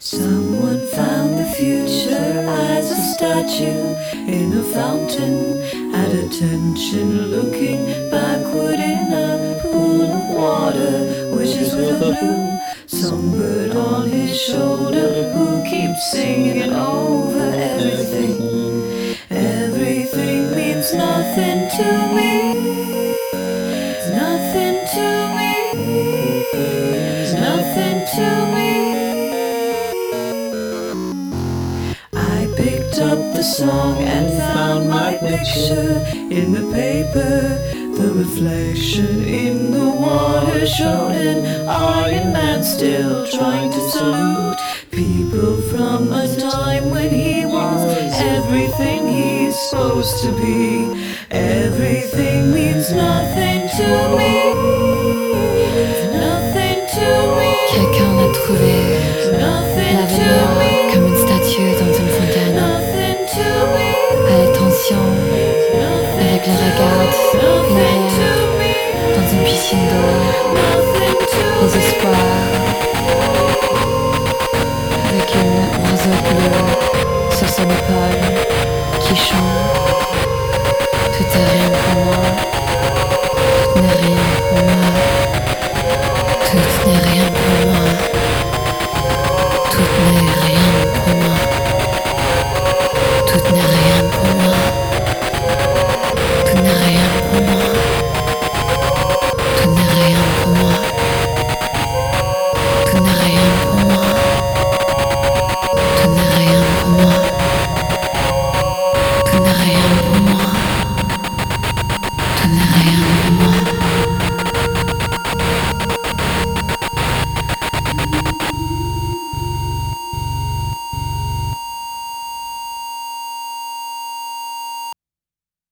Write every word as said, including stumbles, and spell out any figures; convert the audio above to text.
Someone found the future as a statue in a fountain, at attention looking backward in a pool of water, wishes with a blue songbird on his shoulder, who keeps singing over everything. Everything means nothing to me, nothing to me, nothing to me. I picked up the song and found my picture in the paper. The reflection in the water showed an Iron Man still trying to salute people from a time when he was everything he's supposed to be. Everything means nothing to me, nothing to me. Quelqu'un a trouvé Nothing to l'avenir me, comme une statue dans une fontaine, nothing to me, à l'attention, avec le regard, nothing l'arrière, to me, dans une piscine d'eau.